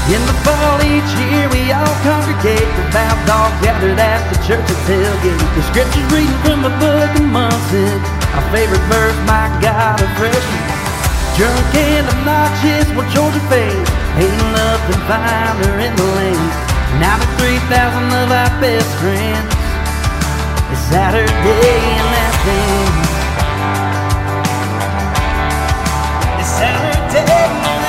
In the fall each year we all congregate, devout dog gathered at the church's tailgate. The scriptures reading from the book of Munson, our favorite verse, my God, a freshman. Drunk and obnoxious, well Georgia fades, ain't nothing finer in the lane. Now the 3,000 of our best friends, it's Saturday in Athens. It's Saturday in Athens.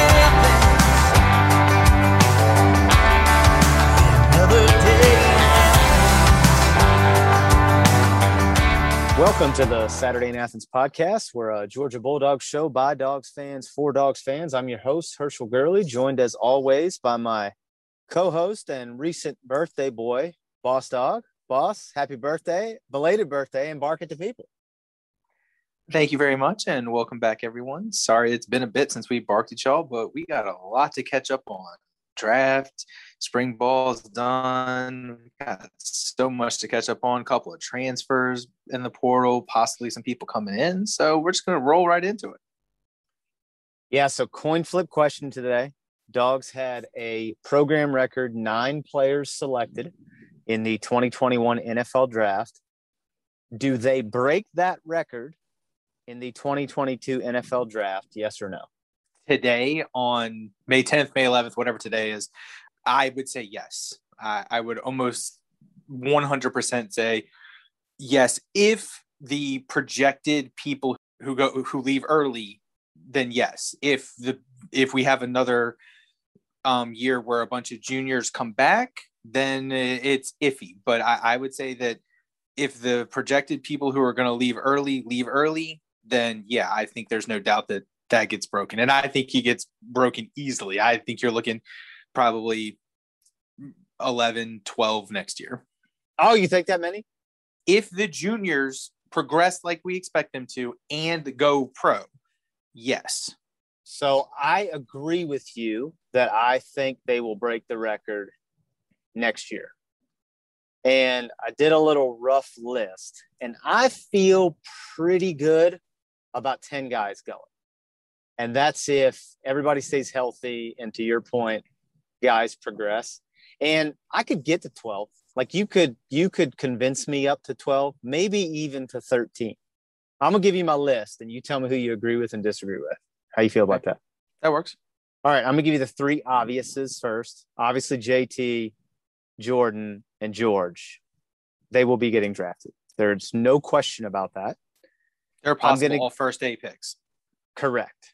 Welcome to the Saturday in Athens podcast. We're a Georgia Bulldogs show by Dogs fans for Dogs fans. I'm your host, Herschel Gurley, joined as always by my co-host and recent birthday boy, Boss Dog. Boss, happy birthday, belated birthday, and bark at the people. Thank you very much, and welcome back, everyone. Sorry it's been a bit since we barked at y'all, but we got a lot to catch up on. Draft, spring ball's done. We got so much to catch up on. A couple of transfers in the portal, possibly some people coming in. So we're just going to roll right into it. Yeah, so coin flip question today. Dogs had a program record 9 players selected in the 2021 NFL draft. Do they break that record in the 2022 NFL draft? Yes or no? Today on May 10th, May 11th, whatever today is, I would say yes. I would almost 100% say yes. If the projected people who leave early, then yes. If we have another year where a bunch of juniors come back, then it's iffy. But I would say that if the projected people who are going to leave early, then yeah, I think there's no doubt that gets broken. And I think he gets broken easily. I think you're looking probably 11, 12 next year. Oh, you think that many? If the juniors progress like we expect them to and go pro, yes. So I agree with you that I think they will break the record next year. And I did a little rough list, and I feel pretty good about 10 guys going. And that's if everybody stays healthy and, to your point, guys progress. And I could get to 12. Like you could convince me up to 12, maybe even to 13. I'm going to give you my list, and you tell me who you agree with and disagree with. How you feel about that? That works. All right, I'm going to give you the 3 obviouses first. Obviously, JT, Jordan, and George. They will be getting drafted. There's no question about that. They're possible all first day picks. Correct.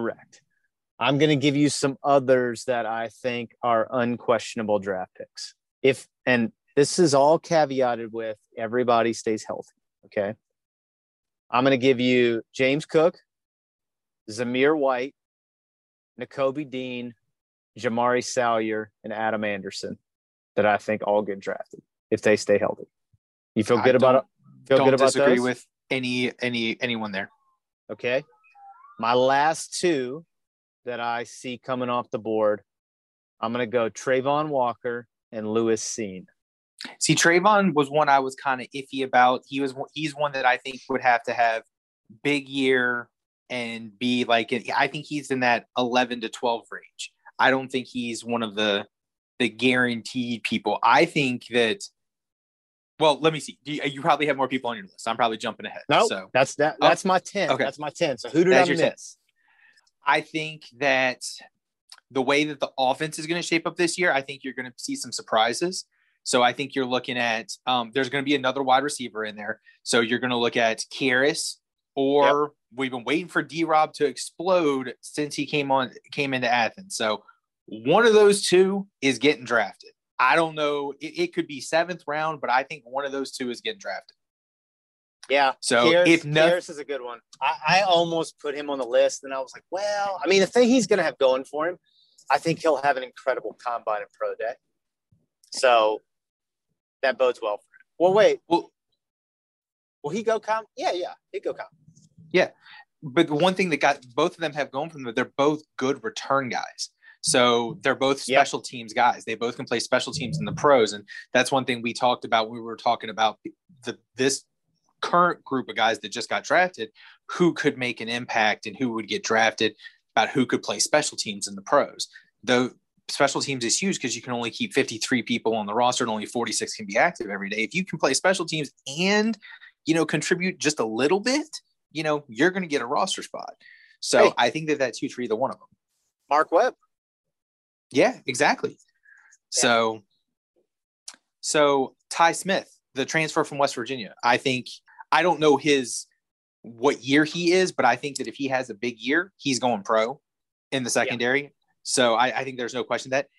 I'm going to give you some others that I think are unquestionable draft picks. And this is all caveated with everybody stays healthy, okay? I'm going to give you James Cook, Zamir White, Nakobe Dean, Jamari Salyer, and Adam Anderson that I think all get drafted if they stay healthy. You feel good about it? Don't disagree with anyone there. Okay. My last 2 that I see coming off the board, I'm going to go Trayvon Walker and Lewis Cine. See, Trayvon was one I was kind of iffy about. He's one that I think would have to have big year and be like, I think he's in that 11 to 12 range. I don't think he's one of the guaranteed people. I think that, well, let me see. You probably have more people on your list. I'm probably jumping ahead. No, so that's my 10. Okay. That's my 10. So who did I miss? 10. I think that the way that the offense is going to shape up this year, I think you're going to see some surprises. So I think you're looking at there's going to be another wide receiver in there. So you're going to look at Kyrus, or we've been waiting for D-Rob to explode since he came into Athens. So one of those 2 is getting drafted. I don't know. It could be 7th round, but I think one of those 2 is getting drafted. Yeah. So Kyrus is a good one. I almost put him on the list, and I was like, well, I mean, the thing he's going to have going for him, I think he'll have an incredible combine and pro day. So that bodes well for him. Well, wait. Will he go Yeah, he'd go Yeah. But the one thing that got both of them have going from them, they're both good return guys. So they're both special teams guys. They both can play special teams in the pros. And that's one thing we talked about when we were talking about this current group of guys that just got drafted, who could make an impact and who would get drafted, about who could play special teams in the pros. Though special teams is huge because you can only keep 53 people on the roster and only 46 can be active every day. If you can play special teams and, contribute just a little bit, you're going to get a roster spot. So I think that that's huge for either one of them. Mark Webb. Yeah, exactly. Yeah. So Ty Smith, the transfer from West Virginia, I don't know what year he is, but I think that if he has a big year, he's going pro in the secondary. Yeah. So I think there's no question that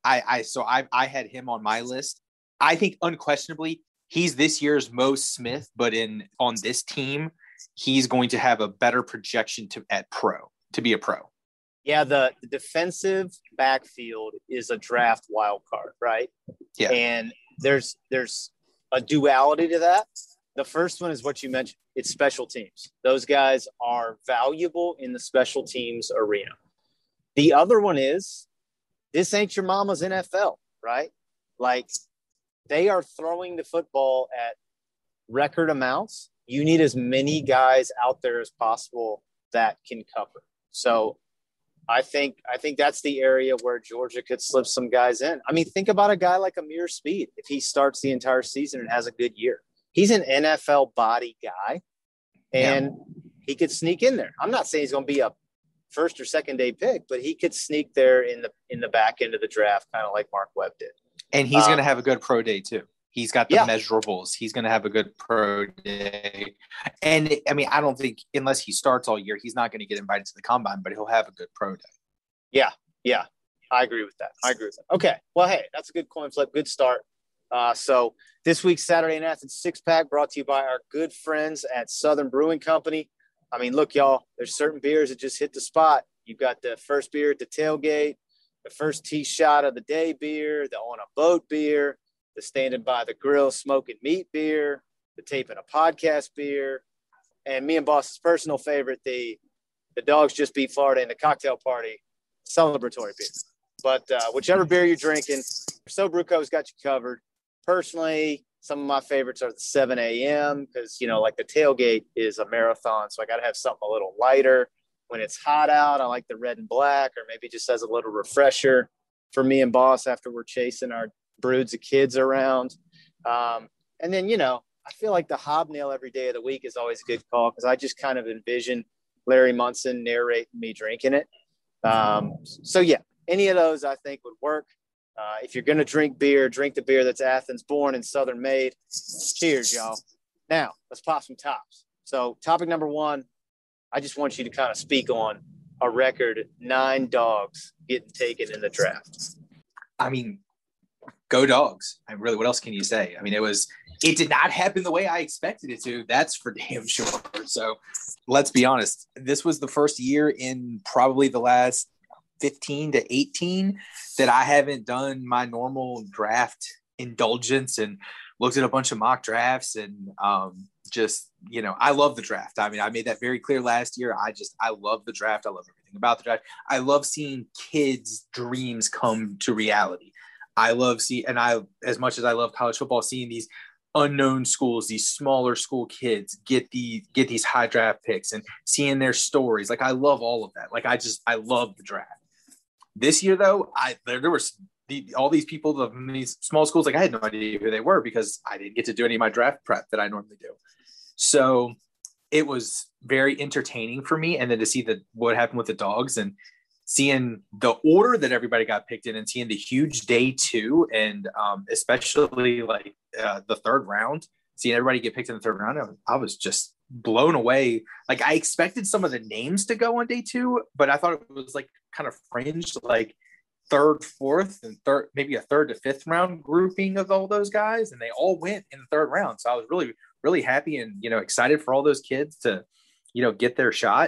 I had him on my list. I think unquestionably he's this year's most Smith, but on this team, he's going to have a better projection to be a pro. Yeah, the defensive backfield is a draft wild card, right? Yeah. And there's a duality to that. The first one is what you mentioned. It's special teams. Those guys are valuable in the special teams arena. The other one is this ain't your mama's NFL, right? Like they are throwing the football at record amounts. You need as many guys out there as possible that can cover. So I think that's the area where Georgia could slip some guys in. I mean, think about a guy like Amir Speed. If he starts the entire season and has a good year, he's an NFL body guy and he could sneak in there. I'm not saying he's going to be a first or second day pick, but he could sneak there in the back end of the draft, kind of like Mark Webb did. And he's going to have a good pro day too. He's got the measurables. He's going to have a good pro day. And I mean, I don't think unless he starts all year, he's not going to get invited to the combine, but he'll have a good pro day. Yeah. Yeah. I agree with that. Okay. Well, hey, that's a good coin flip. Good start. So this week's Saturday in Athens 6-pack brought to you by our good friends at Southern Brewing Company. I mean, look, y'all, there's certain beers that just hit the spot. You've got the first beer at the tailgate, the first tee shot of the day beer, the on a boat beer, the standing by the grill smoking meat beer, the taping a podcast beer, and me and Boss's personal favorite, the dogs just beat Florida in the cocktail party celebratory beer. But whichever beer you're drinking, So Brewco's got you covered. Personally, some of my favorites are the 7 a.m. because, like the tailgate is a marathon, so I got to have something a little lighter. When it's hot out, I like the red and black, or maybe just as a little refresher for me and Boss after we're chasing our broods of kids around. And then, I feel like the hobnail every day of the week is always a good call because I just kind of envision Larry Munson narrating me drinking it. So, yeah, any of those I think would work. If you're going to drink beer, drink the beer that's Athens born and Southern made. Cheers, y'all. Now, let's pop some tops. So topic number one, I just want you to kind of speak on a record 9 dogs getting taken in the draft. I mean, go dogs. What else can you say? I mean, it did not happen the way I expected it to. That's for damn sure. So let's be honest. This was the first year in probably the last 15 to 18 that I haven't done my normal draft indulgence and looked at a bunch of mock drafts and I love the draft. I mean, I made that very clear last year. I love the draft. I love everything about the draft. I love seeing kids' dreams come to reality. As much as I love college football, seeing these unknown schools, these smaller school kids get these high draft picks and seeing their stories. Like I love all of that. Like I love the draft. This year though, there were all these people in these small schools. Like I had no idea who they were because I didn't get to do any of my draft prep that I normally do. So it was very entertaining for me. And then to see what happened with the dogs and seeing the order that everybody got picked in and seeing the huge day 2 and especially like the third round, seeing everybody get picked in the third round, I was just blown away. Like I expected some of the names to go on day 2, but I thought it was like kind of fringed, like 3rd, 4th, and third, maybe a 3rd to 5th round grouping of all those guys. And they all went in the 3rd round. So I was really, really happy and, excited for all those kids to, get their shot.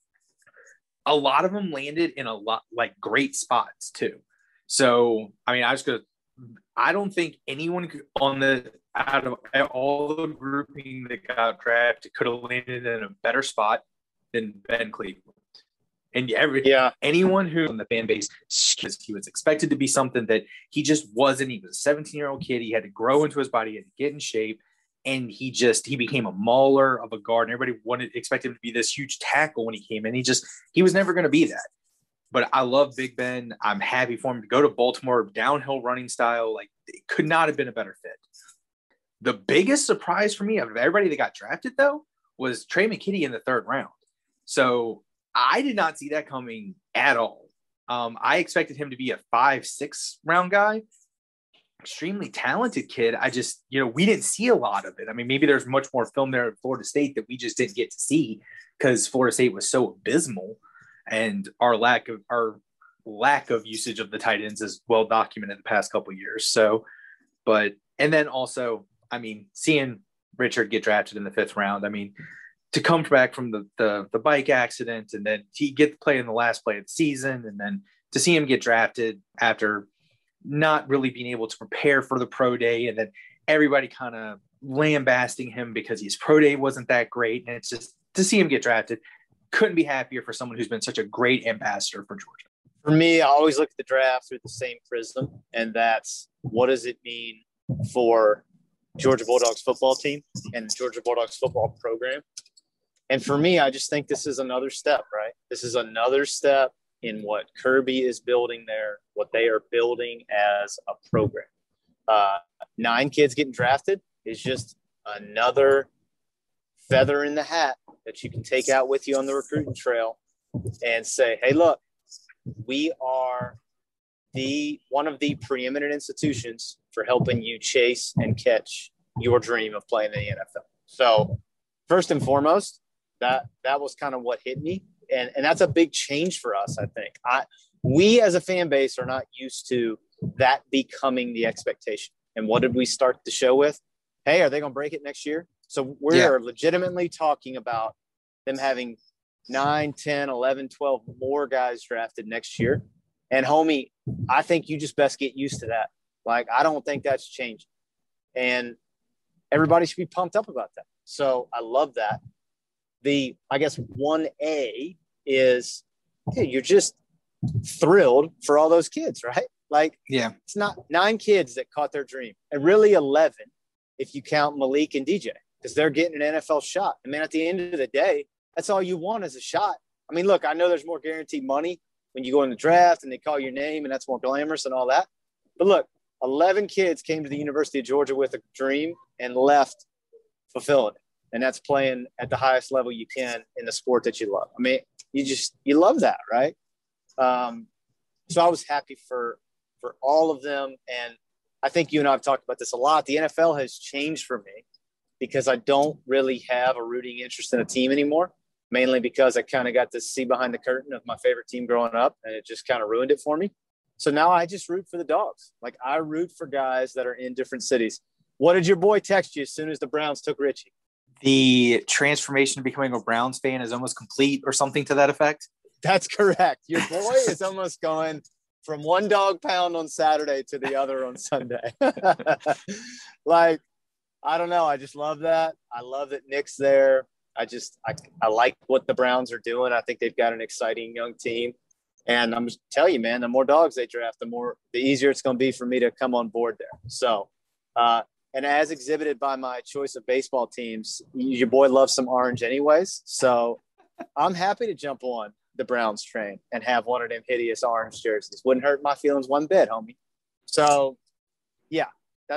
A lot of them landed in like great spots too. So, I mean, I don't think anyone out of all the grouping that got drafted could have landed in a better spot than Ben Cleveland. And anyone who in the fan base, he was expected to be something that he just wasn't. He was a 17-year-old kid. He had to grow into his body, he had to get in shape. And he became a mauler of a guard. And everybody expected him to be this huge tackle when he came in. He was never going to be that. But I love Big Ben. I'm happy for him to go to Baltimore, downhill running style. Like, it could not have been a better fit. The biggest surprise for me of everybody that got drafted, though, was Trey McKitty in the 3rd round. So I did not see that coming at all. I expected him to be a 5-6 round guy. Extremely talented kid. I just, we didn't see a lot of it. I mean, maybe there's much more film there at Florida State that we just didn't get to see because Florida State was so abysmal, and our lack of usage of the tight ends is well documented the past couple of years. So, and then also, I mean, seeing Richard get drafted in the 5th round, I mean, to come back from the bike accident and then he get to play in the last play of the season, and then to see him get drafted after not really being able to prepare for the pro day, and then everybody kind of lambasting him because his pro day wasn't that great. And it's just to see him get drafted, couldn't be happier for someone who's been such a great ambassador for Georgia. For me, I always look at the draft through the same prism, and that's what does it mean for Georgia Bulldogs football team and the Georgia Bulldogs football program. And for me, I just think this is another step, right? This is another step in what Kirby is building there, what they are building as a program. 9 kids getting drafted is just another feather in the hat that you can take out with you on the recruiting trail and say, hey, look, we are one of the preeminent institutions for helping you chase and catch your dream of playing in the NFL. So first and foremost, that was kind of what hit me. And that's a big change for us, I think. We as a fan base are not used to that becoming the expectation. And what did we start the show with? Hey, are they going to break it next year? So we're legitimately talking about them having 9, 10, 11, 12 more guys drafted next year. And homie, I think you just best get used to that. Like, I don't think that's changing. And everybody should be pumped up about that. So I love that. I guess 1A is you're just thrilled for all those kids, right? Like, it's not 9 kids that caught their dream, and really 11 if you count Malik and DJ, because they're getting an NFL shot. I mean, at the end of the day, that's all you want is a shot. I mean, look, I know there's more guaranteed money when you go in the draft and they call your name, and that's more glamorous and all that. But look, 11 kids came to the University of Georgia with a dream and left fulfilling it. And that's playing at the highest level you can in the sport that you love. I mean, you love that, right? So I was happy for all of them. And I think you and I have talked about this a lot. The NFL has changed for me because I don't really have a rooting interest in a team anymore, mainly because I kind of got to see behind the curtain of my favorite team growing up, and it just kind of ruined it for me. So now I just root for the Dogs. Like, I root for guys that are in different cities. What did your boy text you as soon as the Browns took Richie? The transformation to becoming a Browns fan is almost complete, or something to that effect. That's correct. Your boy is almost going from one dog pound on Saturday to the other on Sunday. Like, I don't know. I just love that. I love that Nick's there. I like what the Browns are doing. I think they've got an exciting young team. And I'm just telling you, man, the more dogs they draft, the easier it's going to be for me to come on board there. So, and as exhibited by my choice of baseball teams, your boy loves some orange anyways. So I'm happy to jump on the Browns train and have one of them hideous orange jerseys. Wouldn't hurt my feelings one bit, homie. So yeah,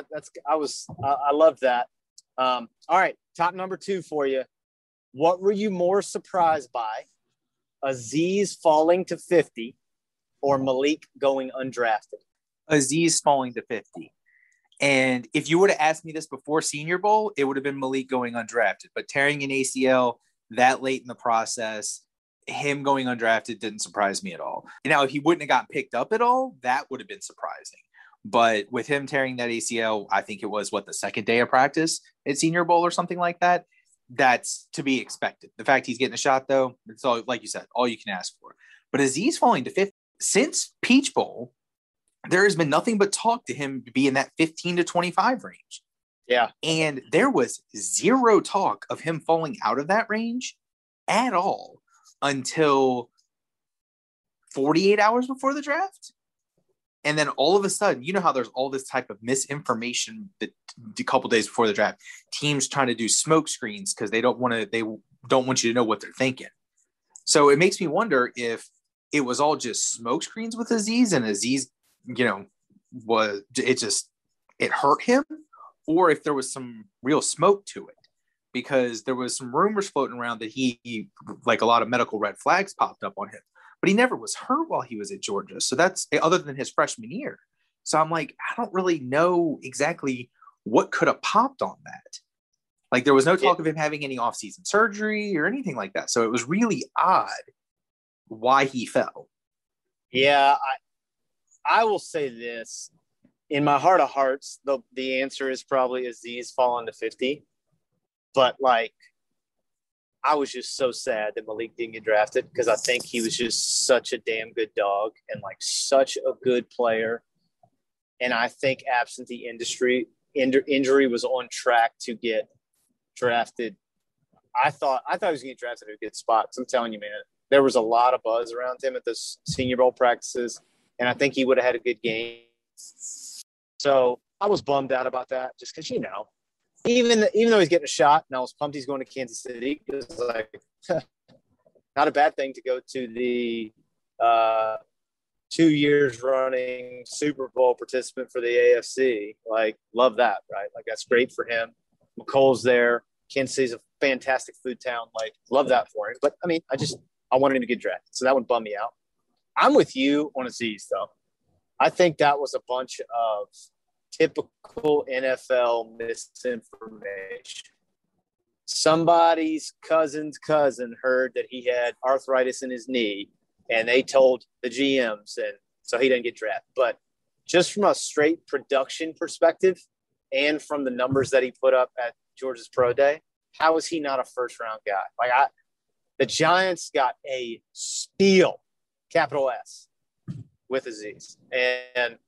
I love that. All right. Top number 2 for you. What were you more surprised by? Azeez falling to 50 or Malik going undrafted? Azeez falling to 50. And if you would have asked me this before Senior Bowl, it would have been Malik going undrafted. But tearing an ACL that late in the process, him going undrafted didn't surprise me at all. Now, if he wouldn't have got picked up at all, that would have been surprising. But with him tearing that ACL, I think it was the second day of practice at Senior Bowl or something like that. That's to be expected. The fact he's getting a shot, though, it's all, like you said, all you can ask for. But Azeez falling to 50, since Peach Bowl, there has been nothing but talk to him to be in that 15 to 25 range. Yeah. And there was zero talk of him falling out of that range at all until 48 hours before the draft. And then all of a sudden, you know how there's all this type of misinformation that a couple days before the draft, teams trying to do smoke screens because they don't want you to know what they're thinking. So it makes me wonder if it was all just smoke screens with Azeez, and Azeez, it hurt him, or if there was some real smoke to it, because there was some rumors floating around that he like a lot of medical red flags popped up on him, but he never was hurt while he was at Georgia. So that's other than his freshman year. So I'm like, I don't really know exactly what could have popped on that. Like there was no talk of him having any off-season surgery or anything like that. So it was really odd why he fell. Yeah, I will say this. In my heart of hearts, the answer is probably Azeez falling to 50. But, like, I was just so sad that Malik didn't get drafted because I think he was just such a damn good dog and, like, such a good player. And I think absent the injury was on track to get drafted. I thought he was going to get drafted at a good spot. So I'm telling you, man, there was a lot of buzz around him at the Senior Bowl practices, and I think he would have had a good game. So I was bummed out about that just because, even though he's getting a shot, and I was pumped he's going to Kansas City, because, like, not a bad thing to go to the 2 years running Super Bowl participant for the AFC. Like, love that, right? Like, that's great for him. McColl's there. Kansas City's a fantastic food town. Like, love that for him. But, I mean, I wanted him to get drafted, so that would bum me out. I'm with you on Azeez, though. I think that was a bunch of typical NFL misinformation. Somebody's cousin's cousin heard that he had arthritis in his knee, and they told the GMs, and so he didn't get drafted. But just from a straight production perspective and from the numbers that he put up at Georgia's Pro Day, how is he not a first-round guy? Like, the Giants got a steal, capital S, with Azeez. And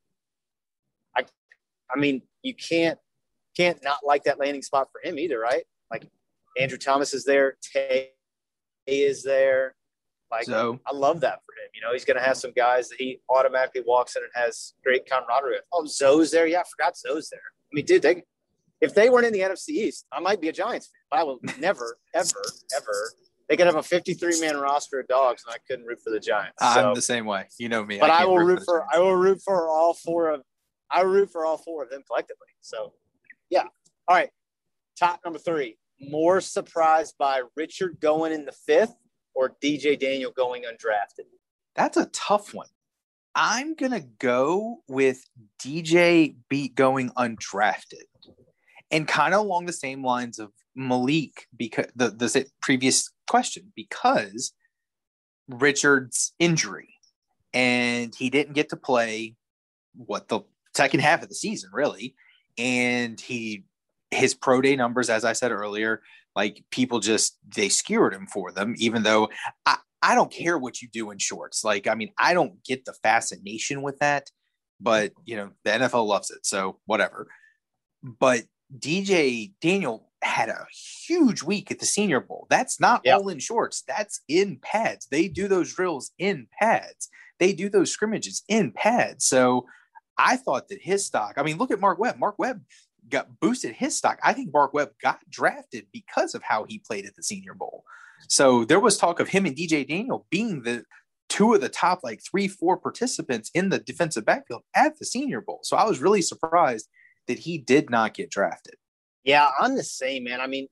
I mean, you can't not like that landing spot for him either, right? Like, Andrew Thomas is there, Tay is there. Like, so, I love that for him. He's going to have some guys that he automatically walks in and has great camaraderie with. Oh, Zoe's there. Yeah, I forgot Zoe's there. I mean, dude, if they weren't in the NFC East, I might be a Giants fan. But I will never, ever, ever. They could have a 53-man roster of dogs, and I couldn't root for the Giants. I'm the same way. You know me. But I will root for all four of them collectively. So, yeah. All right. Top number 3. More surprised by Richard going in the 5th or DJ Daniel going undrafted? That's a tough one. I'm going to go with DJ going undrafted. And kind of along the same lines of Malik, because the previous question, because Richard's injury, and he didn't get to play the second half of the season, really. And his pro day numbers, as I said earlier, like, people they skewered him for them, even though I don't care what you do in shorts. Like, I mean, I don't get the fascination with that, but the NFL loves it. So whatever. But DJ Daniel had a huge week at the Senior Bowl. That's not all in shorts. That's in pads. They do those drills in pads. They do those scrimmages in pads. So I thought that his stock, I mean, look at Mark Webb. Mark Webb got boosted his stock. I think Mark Webb got drafted because of how he played at the Senior Bowl. So there was talk of him and DJ Daniel being the two of the top, like, 3-4 participants in the defensive backfield at the Senior Bowl. So I was really surprised that he did not get drafted. Yeah, I'm the same, man. I mean,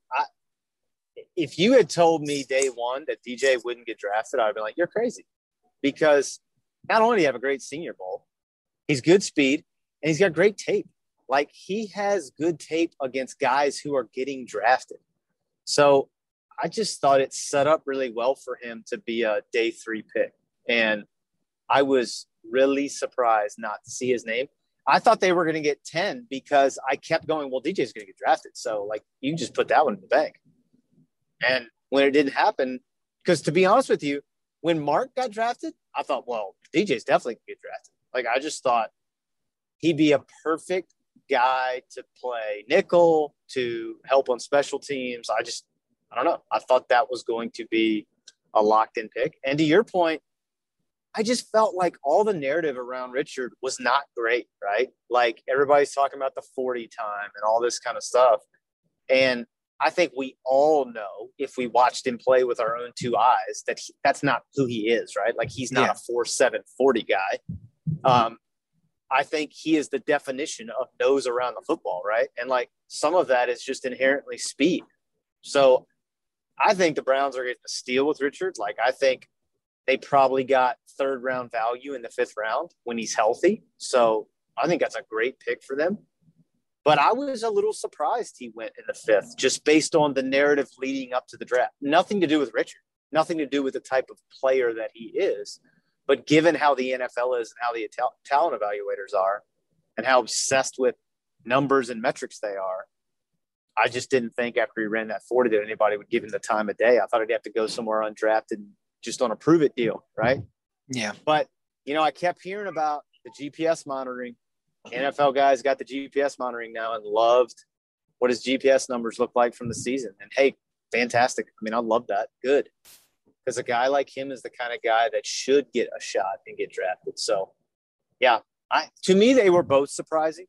if you had told me day one that DJ wouldn't get drafted, I'd be like, you're crazy. Because not only do you have a great Senior Bowl, he's good speed, and he's got great tape. Like, he has good tape against guys who are getting drafted. So I just thought it set up really well for him to be a day 3 pick. And I was really surprised not to see his name. I thought they were going to get 10 because I kept going, well, DJ's going to get drafted. So, like, you can just put that one in the bank. And when it didn't happen, because to be honest with you, when Mark got drafted, I thought, well, DJ's definitely going to get drafted. Like, I just thought he'd be a perfect guy to play nickel, to help on special teams. I don't know. I thought that was going to be a locked-in pick. And to your point, I just felt like all the narrative around Richard was not great, right? Like, everybody's talking about the 40 time and all this kind of stuff. And I think we all know, if we watched him play with our own two eyes, that that's not who he is, right? Like, he's not a 4.7 40 guy. I think he is the definition of nose around the football, right? And like, some of that is just inherently speed. So I think the Browns are getting a steal with Richard. Like, I think they probably got third round value in the 5th round when he's healthy. So I think that's a great pick for them. But I was a little surprised he went in the 5th, just based on the narrative leading up to the draft. Nothing to do with Richard, nothing to do with the type of player that he is. But given how the NFL is and how the talent evaluators are and how obsessed with numbers and metrics they are, I just didn't think after he ran that 40 that anybody would give him the time of day. I thought he'd have to go somewhere undrafted just on a prove it deal, right? Yeah. But, I kept hearing about the GPS monitoring. NFL guys got the GPS monitoring now and loved what his GPS numbers look like from the season. And, hey, fantastic. I mean, I love that. Good. Because a guy like him is the kind of guy that should get a shot and get drafted. So, yeah, to me, they were both surprising.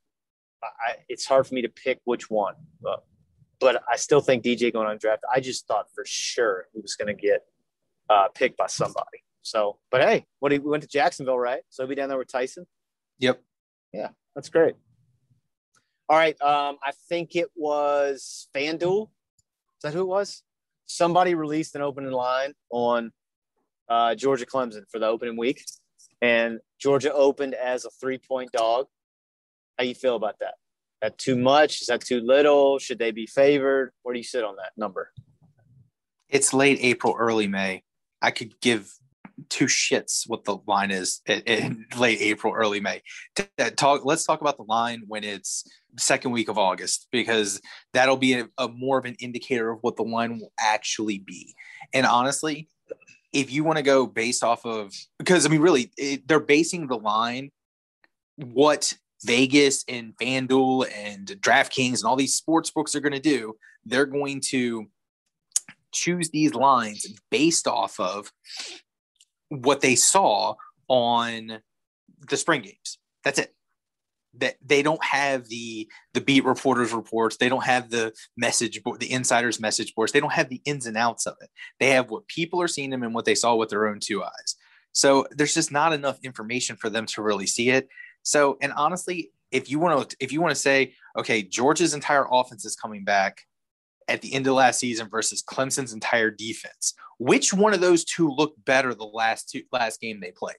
It's hard for me to pick which one. But I still think DJ going undrafted. I just thought for sure he was going to get picked by somebody. So, but hey, we went to Jacksonville, right? So he'll be down there with Tyson. Yep. Yeah, that's great. All right. I think it was FanDuel. Is that who it was? Somebody released an opening line on Georgia Clemson for the opening week, and Georgia opened as a 3-point dog. How you feel about that? Is that too much? Is that too little? Should they be favored? Where do you sit on that number? It's late April, early May. I could give two shits what the line is in late April, early May. Let's talk about the line when it's second week of August, because that'll be a more of an indicator of what the line will actually be. And honestly, if you want to go based off of, because I mean, really, they're basing the line, what Vegas and FanDuel and DraftKings and all these sports books are going to do, they're going to choose these lines based off of what they saw on the spring games. That's it. That they don't have the beat reporters reports. They don't have the message board, the insiders message boards. They don't have the ins and outs of it. They have what people are seeing them and what they saw with their own two eyes. So there's just not enough information for them to really see it. So, and honestly, if you want to say, okay, Georgia's entire offense is coming back at the end of last season versus Clemson's entire defense, which one of those two looked better the last game they played?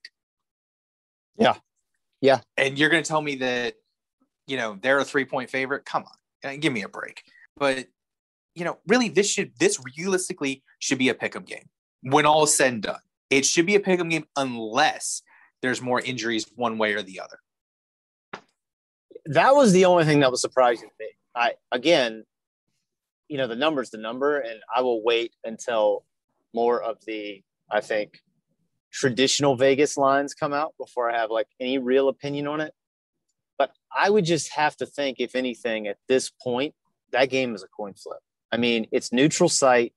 Yeah. And you're going to tell me that, they're a 3-point favorite? Come on, give me a break. But, really, this realistically should be a pick'em game. When all is said and done, it should be a pick'em game unless there's more injuries one way or the other. That was the only thing that was surprising to me. The number's the number, and I will wait until more of the, I think, traditional Vegas lines come out before I have any real opinion on it. But I would just have to think, if anything, at this point, that game is a coin flip. I mean, it's neutral site.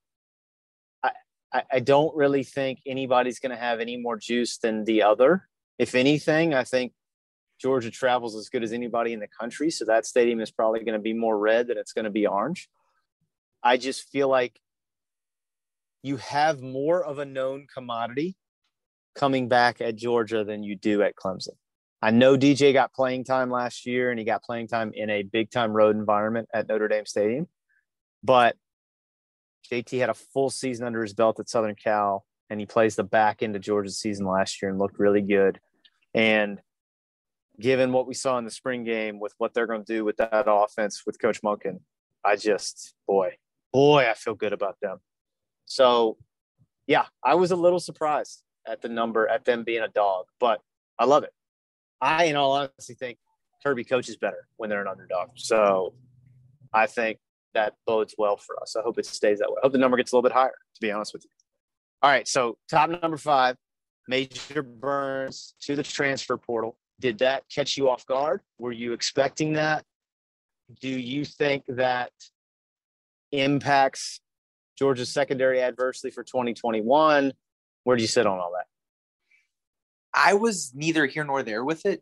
I don't really think anybody's going to have any more juice than the other. If anything, I think Georgia travels as good as anybody in the country. So that stadium is probably going to be more red than it's going to be orange. I just feel like you have more of a known commodity coming back at Georgia than you do at Clemson. I know DJ got playing time last year, and he got playing time in a big-time road environment at Notre Dame Stadium. But JT had a full season under his belt at Southern Cal, and he plays the back end of Georgia's season last year and looked really good. And given what we saw in the spring game with what they're going to do with that offense with Coach Monken, I just, boy, I feel good about them. So, yeah, I was a little surprised at the number, at them being a dog, but I love it. I, in all honesty, think Kirby coaches better when they're an underdog. So I think that bodes well for us. I hope it stays that way. I hope the number gets a little bit higher, to be honest with you. All right, so top number 5, Major Burns to the transfer portal. Did that catch you off guard? Were you expecting that? Do you think that impacts Georgia's secondary adversely for 2021? Where do you sit on all that? I was neither here nor there with it.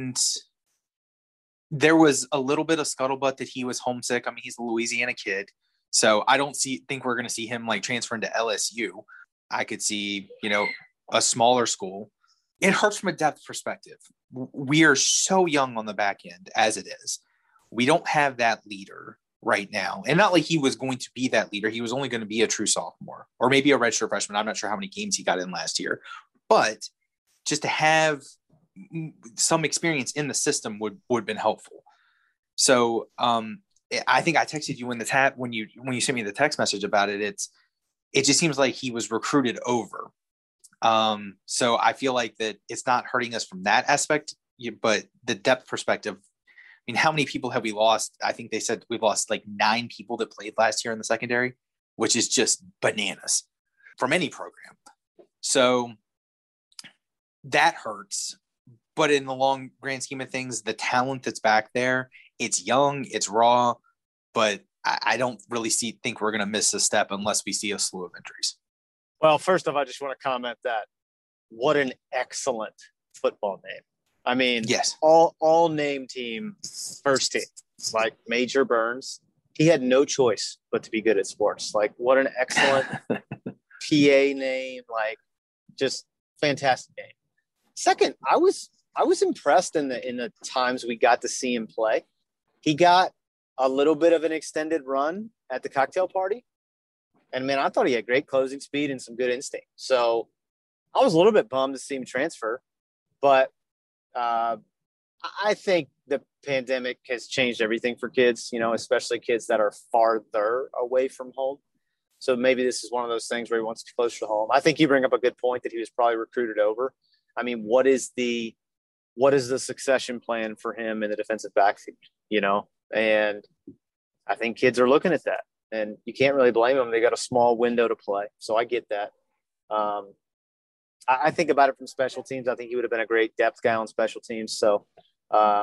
There was a little bit of scuttlebutt that he was homesick. I mean, he's a Louisiana kid. So I don't think we're going to see him like transferring to LSU. I could see, a smaller school. It hurts from a depth perspective. We are so young on the back end as it is. We don't have that leader right now. And not like he was going to be that leader. He was only going to be a true sophomore or maybe a redshirt freshman. I'm not sure how many games he got in last year. But just to have some experience in the system would have been helpful. So I think I texted you in the chat when you sent me the text message about it. It just seems like he was recruited over. So I feel like that it's not hurting us from that aspect, but the depth perspective. I mean, how many people have we lost? I think they said we've lost like 9 people that played last year in the secondary, which is just bananas from any program. So that hurts. But in the long grand scheme of things, the talent that's back there, it's young, it's raw, but I don't really think we're going to miss a step unless we see a slew of injuries. Well, first off, I just want to comment that what an excellent football name. I mean, yes, all name team first team, like Major Burns. He had no choice but to be good at sports. Like, what an excellent PA name. Like, just fantastic name. Second, I was impressed in the times we got to see him play. He got a little bit of an extended run at the cocktail party. And, man, I thought he had great closing speed and some good instinct. So I was a little bit bummed to see him transfer. But I think the pandemic has changed everything for kids, especially kids that are farther away from home. So maybe this is one of those things where he wants to be closer to home. I think you bring up a good point that he was probably recruited over. I mean, what is the succession plan for him in the defensive backfield, And I think kids are looking at that. And you can't really blame them. They got a small window to play. So I get that. I think about it from special teams. I think he would have been a great depth guy on special teams. So, I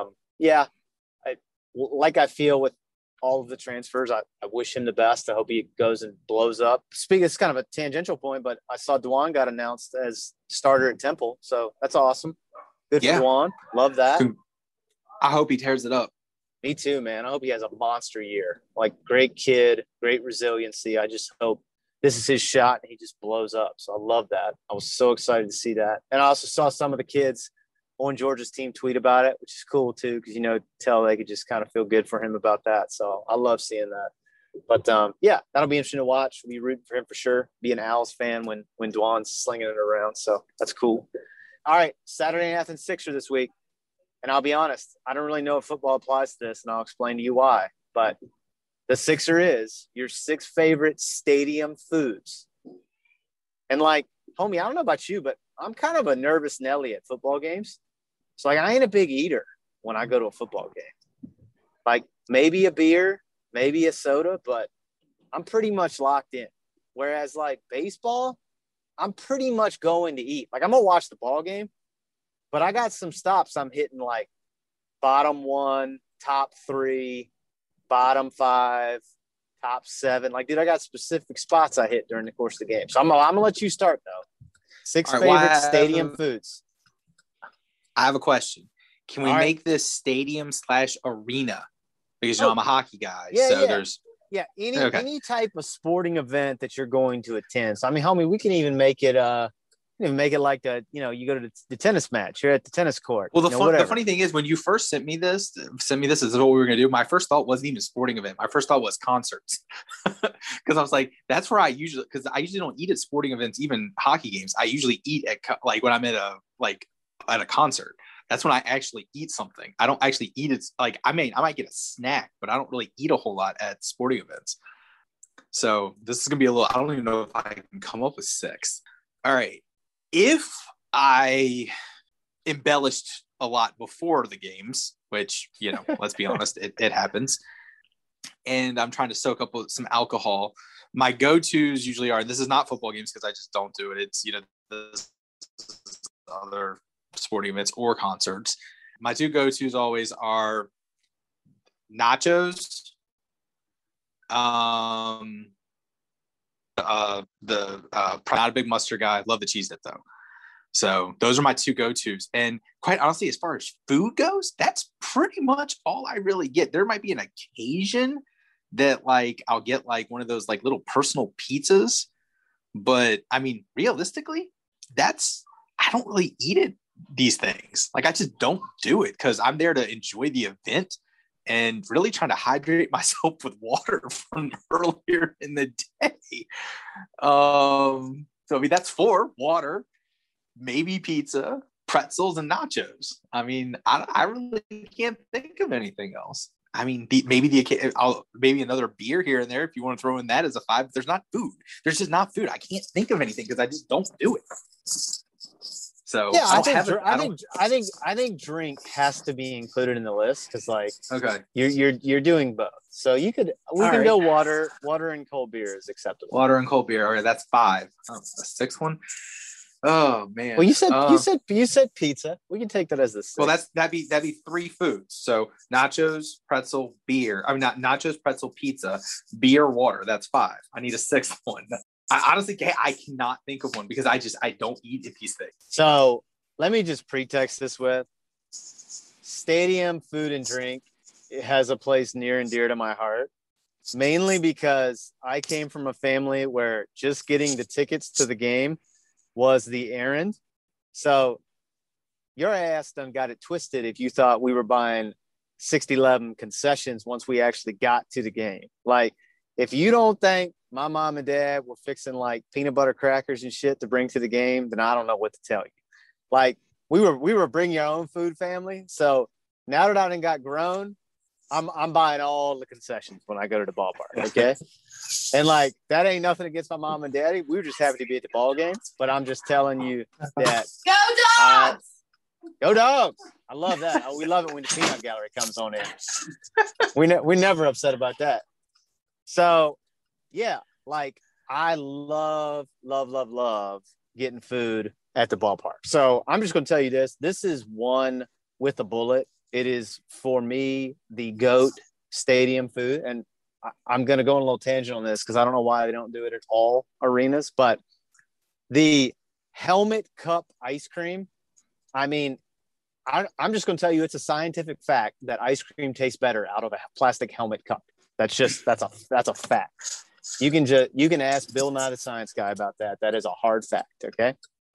feel with all of the transfers, I wish him the best. I hope he goes and blows up. Speaking, it's kind of a tangential point, but I saw Dwan got announced as starter at Temple. So that's awesome. Good for Dwan. Love that. I hope he tears it up. Me too, man. I hope he has a monster year. Like, great kid, great resiliency. I just hope this is his shot and he just blows up. So I love that. I was so excited to see that. And I also saw some of the kids on Georgia's team tweet about it, which is cool too, because, tell they could just kind of feel good for him about that. So I love seeing that. But, that'll be interesting to watch. We root for him for sure. Be an Owls fan when Dwan's slinging it around. So that's cool. All right, Saturday in Athens Sixer this week. And I'll be honest, I don't really know if football applies to this, and I'll explain to you why. But the Sixer is your 6 favorite stadium foods. And, like, homie, I don't know about you, but I'm kind of a nervous Nelly at football games. So, like, I ain't a big eater when I go to a football game. Like, maybe a beer, maybe a soda, but I'm pretty much locked in. Whereas, like, baseball, I'm pretty much going to eat. Like, I'm going to watch the ball game. But I got some stops I'm hitting, like bottom 1, top 3, bottom 5, top 7. Like, dude, I got specific spots I hit during the course of the game. So I'm going to let you start, though. 6 favorite stadium foods. I have a question. Can we make this stadium/arena? Because, I'm a hockey guy. There's – any type of sporting event that you're going to attend. So, I mean, homie, we can even make it like you go to the tennis match. You're at the tennis court. Well, the funny thing is, when you first sent me this, this is what we were going to do. My first thought wasn't even a sporting event. My first thought was concerts. Because I was like, that's where I usually don't eat at sporting events, even hockey games. I usually eat at when I'm at a concert. That's when I actually eat something. I don't actually eat it. Like, I might get a snack, but I don't really eat a whole lot at sporting events. So this is going to be I don't even know if I can come up with 6. All right. If I embellished a lot before the games, which, let's be honest, it happens, and I'm trying to soak up some alcohol, my go-tos usually are, this is not football games because I just don't do it. It's, this other sporting events or concerts. My 2 go-tos always are nachos, not a big mustard guy. Love the cheese dip though. So those are my 2 go-tos. And quite honestly, as far as food goes, that's pretty much all I really get. There might be an occasion that like I'll get like one of those like little personal pizzas. But I mean, realistically, I don't really eat it these things. Like I just don't do it because I'm there to enjoy the event and really trying to hydrate myself with water from earlier in the day. So I mean, that's 4: water, maybe pizza, pretzels, and nachos. I mean, I really can't think of anything else. I mean, maybe another beer here and there if you want to throw in that as a 5. But there's not food. There's just not food. I can't think of anything because I just don't do it. So yeah, I think drink has to be included in the list because like okay, you're doing both. So we can go water and cold beer is acceptable. Water and cold beer. Okay, that's 5. Oh, a 6th one. Oh man. Well, you said pizza. We can take that as the 6th. Well, that'd be 3 foods. So nachos, pretzel, beer. I mean, not nachos, pretzel, pizza, beer, water. That's 5. I need a 6th one. I honestly cannot think of one because I don't eat these things. So let me just pretext this with stadium food and drink. It has a place near and dear to my heart, mainly because I came from a family where just getting the tickets to the game was the errand. So your ass done got it twisted if you thought we were buying 6-11 concessions once we actually got to the game. Like, if you don't think my mom and dad were fixing like peanut butter crackers and shit to bring to the game, then I don't know what to tell you. Like, we were bring your own food family. So now that I done got grown, I'm buying all the concessions when I go to the ballpark. Okay. And like, that ain't nothing against my mom and daddy. We were just happy to be at the ball game, but I'm just telling you that Go Dogs! Go Dogs. I love that. Oh, we love it when the peanut gallery comes on in. We're never upset about that. So yeah, like I love getting food at the ballpark. So I'm just going to tell you this. This is one with a bullet. It is, for me, the GOAT stadium food. And I'm going to go on a little tangent on this because I don't know why they don't do it at all arenas. But the helmet cup ice cream, I mean, I'm just going to tell you it's a scientific fact that ice cream tastes better out of a plastic helmet cup. That's a fact. You can ask Bill Nye the Science Guy about that. That is a hard fact. Okay.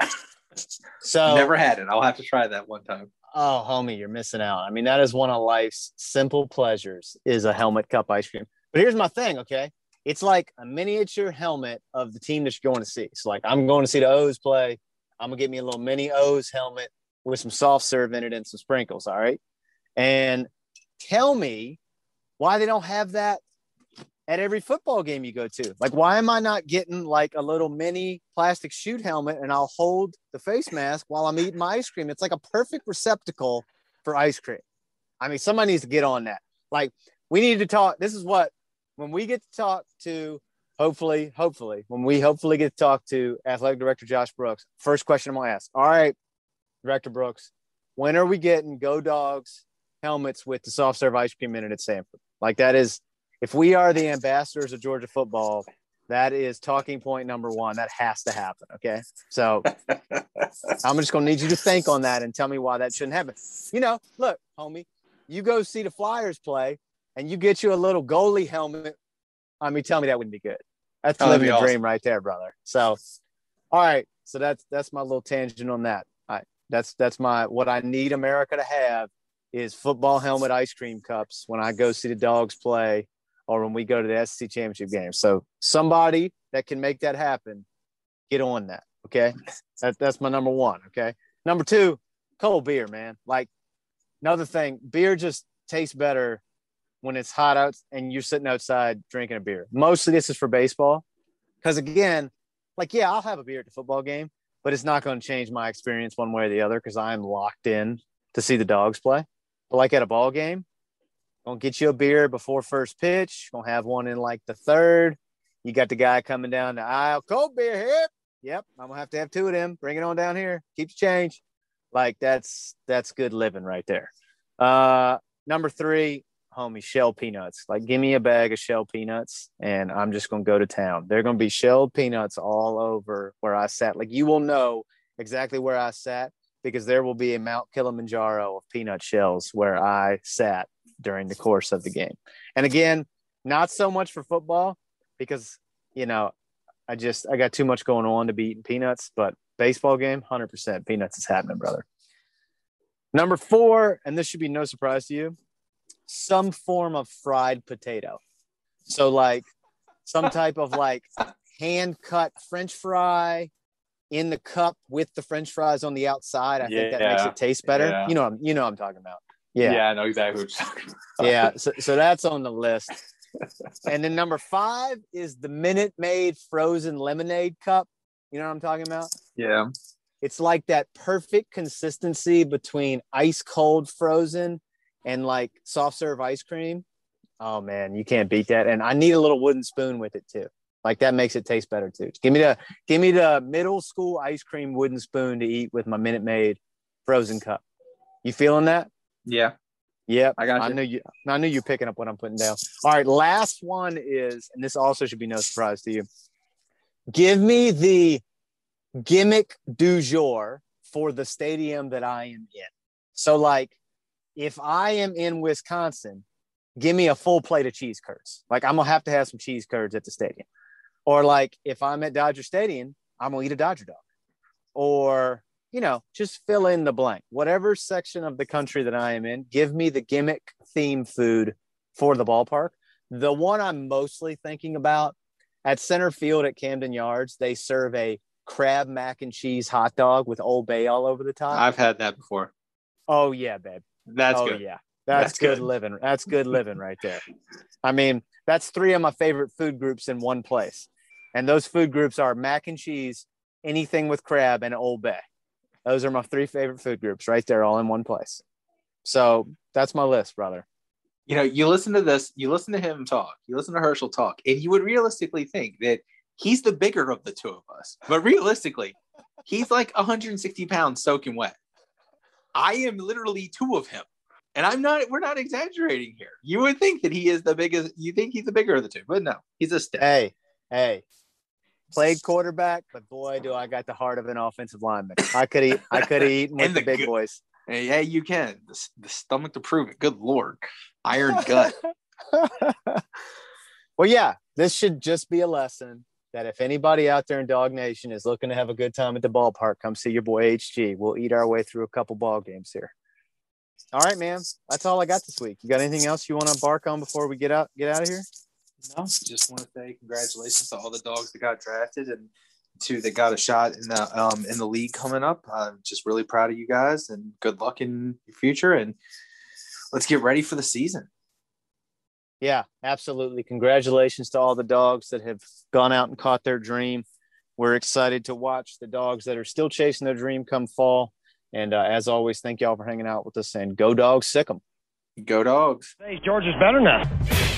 So never had it. I'll have to try that one time. Oh, homie, you're missing out. I mean, that is one of life's simple pleasures is a helmet cup ice cream. But here's my thing. Okay. It's like a miniature helmet of the team that you're going to see. So like, I'm going to see the O's play. I'm gonna get me a little mini O's helmet with some soft serve in it and some sprinkles. All right. And tell me why they don't have that at every football game you go to. Like, why am I not getting like a little mini plastic shoot helmet and I'll hold the face mask while I'm eating my ice cream? It's like a perfect receptacle for ice cream. I mean, somebody needs to get on that. Like, we need to talk. This is what, when we get to talk to, hopefully, when we hopefully get to talk to Athletic Director Josh Brooks, first question I'm going to ask. All right, Director Brooks, when are we getting Go Dogs helmets with the soft serve ice cream in it at Sanford? Like, that is, if we are the ambassadors of Georgia football, that is talking point number 1. That has to happen. Okay. So I'm just going to need you to think on that and tell me why that shouldn't happen. You know, look, homie, you go see the Flyers play and you get you a little goalie helmet. I mean, tell me that wouldn't be good. That's living the dream right there, brother. So, all right. So that's my little tangent on that. All right. That's my, what I need America to have is football helmet ice cream cups when I go see the Dogs play or when we go to the SEC championship game. So somebody that can make that happen, get on that. Okay. That's my number 1. Okay. Number 2, cold beer, man. Like, another thing, beer just tastes better when it's hot out and you're sitting outside drinking a beer. Mostly this is for baseball. Because again, like, yeah, I'll have a beer at the football game, but it's not going to change my experience one way or the other because I'm locked in to see the Dogs play. But like at a ball game, gonna get you a beer before first pitch. Gonna have one in like the 3rd. You got the guy coming down the aisle. Cold beer here. Yep, I'm gonna have to have 2 of them. Bring it on down here. Keep the change. Like, that's good living right there. Number 3, homie, shell peanuts. Like, give me a bag of shell peanuts and I'm just going to go to town. They're going to be shelled peanuts all over where I sat. Like, you will know exactly where I sat because there will be a Mount Kilimanjaro of peanut shells where I sat during the course of the game. And again, Not so much for football because, you know, I got too much going on to be eating peanuts, but baseball game, 100% peanuts is happening, brother. Number 4, and this should be no surprise to you, some form of fried potato. So like some type of like hand cut French fry in the cup with the French fries on the outside. I think that makes it taste better. Yeah. You know what I'm talking about. Yeah, I know exactly what you're talking about. Yeah, so that's on the list. And then number 5 is the Minute Maid frozen lemonade cup. You know what I'm talking about? Yeah. It's like that perfect consistency between ice cold frozen and like soft serve ice cream. Oh man, you can't beat that. And I need a little wooden spoon with it too. Like that makes it taste better too. Give me the middle school ice cream wooden spoon to eat with my Minute Maid frozen cup. You feeling that? Yeah. Yep. I got you. I knew you picking up what I'm putting down. All right. Last one is, and this also should be no surprise to you. Give me the gimmick du jour for the stadium that I am in. So like if I am in Wisconsin, give me a full plate of cheese curds. Like I'm going to have some cheese curds at the stadium. Or like if I'm at Dodger Stadium, I'm going to eat a Dodger dog. Or, you know, just fill in the blank. Whatever section of the country that I am in, give me the gimmick theme food for the ballpark. The one I'm mostly thinking about at center field at Camden Yards, they serve a crab mac and cheese hot dog with Old Bay all over the top. I've had that before. Oh yeah, babe. That's good. Yeah. That's good living. That's good living right there. I mean, that's 3 of my favorite food groups in one place. And those food groups are mac and cheese, anything with crab, and Old Bay. Those are my 3 favorite food groups right there, all in one place. So that's my list, brother. You know, you listen to this, you listen to him talk, you listen to Herschel talk, and you would realistically think that he's the bigger of the 2 of us. But realistically, he's like 160 pounds soaking wet. I am literally 2 of him. And we're not exaggerating here. You would think that he is the biggest, you think he's the bigger of the 2, but no, he's a stiff. Hey. Played quarterback, but boy, do I got the heart of an offensive lineman. I could have eaten with the big boys. Yeah, you can. The stomach to prove it. Good Lord. Iron gut. Well, yeah, this should just be a lesson that if anybody out there in Dog Nation is looking to have a good time at the ballpark, come see your boy HG. We'll eat our way through a couple ball games here. All right, man. That's all I got this week. You got anything else you want to bark on before we get out of here? No, just want to say congratulations to all the dogs that got drafted and 2 that got a shot in the league coming up. I'm just really proud of you guys and good luck in your future. And let's get ready for the season. Yeah, absolutely. Congratulations to all the dogs that have gone out and caught their dream. We're excited to watch the dogs that are still chasing their dream come fall. And as always, thank y'all for hanging out with us, and go Dogs, sick 'em. Go Dogs. Hey, George is better now.